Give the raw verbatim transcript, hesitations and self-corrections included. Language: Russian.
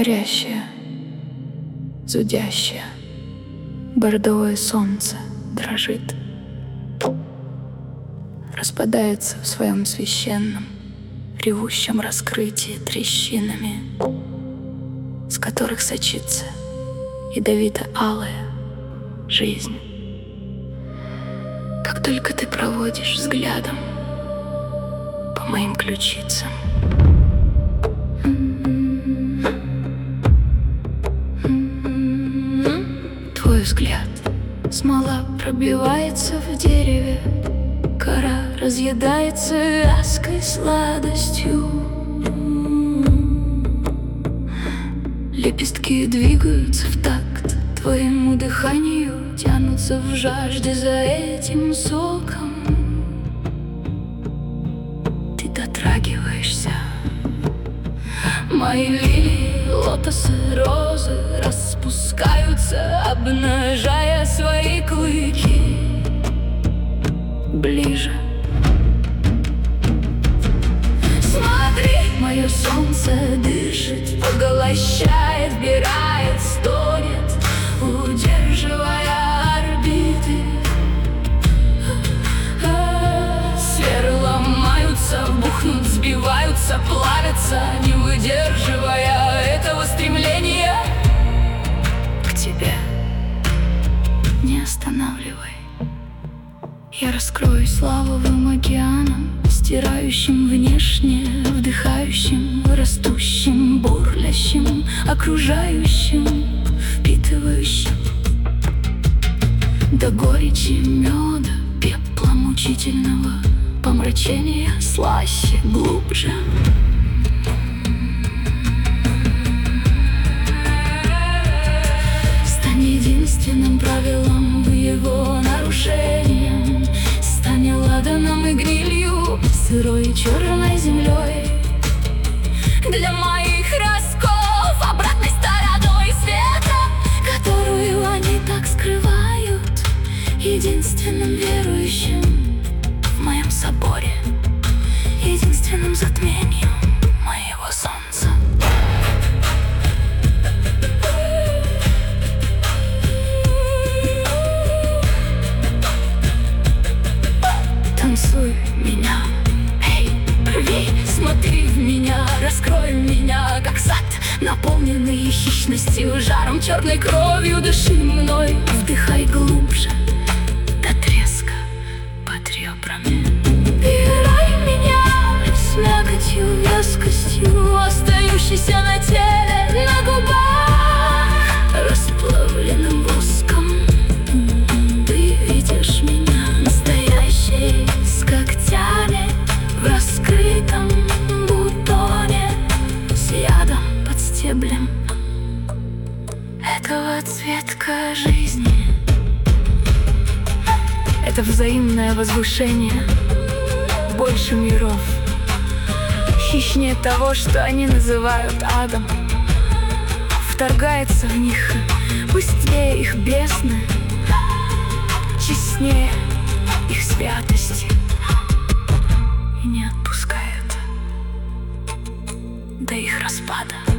Горящее, зудящее, бордовое солнце дрожит, распадается в своем священном, ревущем раскрытии трещинами, с которых сочится ядовито-алая жизнь. Как только ты проводишь взглядом по моим ключицам, твой взгляд, смола пробивается в дереве, кора разъедается вязкой сладостью. Лепестки двигаются в такт твоему дыханию, тянутся в жажде за этим соком. Ты дотрагиваешься. Мои лилии, лотосы, розы распускаются, обнажая свои клыки. Ближе. Смотри, мое солнце дышит, поглощает, вбирает, стонет, удерживая орбиты. Сферы ломаются, бухнут, сбиваются, плавятся, не выдерживая этого стремления к тебе. Не останавливай. Я раскроюсь лавовым океаном, стирающим внешне, вдыхающим, растущим, бурлящим, окружающим, впитывающим до горечи меда, пепла мучительного, помрачения слаще, глубже. Стань единственным правилом в его нарушении. Стань ладаном и гнилью, сырой и черной землей для моих расколов, обратной стороной света, которую они так скрывают, единственным верующим в моем соборе, единственным затмением моего солнца. Танцуй меня, эй, рви, смотри в меня, раскрой меня, как сад, наполненный хищностью, жаром, черной кровью, дыши мной, вдыхай глубже, до треска под ребрами. Пирай меня с мякотью, вязкостью, остающейся на теле, на губах, расплавленным воском. Ты видишь меня настоящей, с когтями в раскрытом бутоне, с ядом под стеблем этого цветка жизни. Это взаимное возвышение больше миров, хищнее того, что они называют адом, вторгается в них, быстрее их бездны, честнее их святости, и не отпускает до их распада.